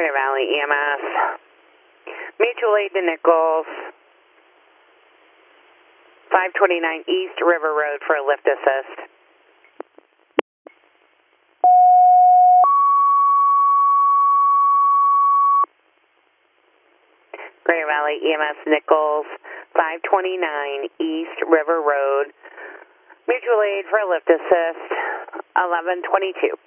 Greater Valley EMS. Mutual aid to Nichols. 529 East River Road for a lift assist. Greater Valley EMS Nichols, 529 East River Road. Mutual aid for a lift assist, 1122.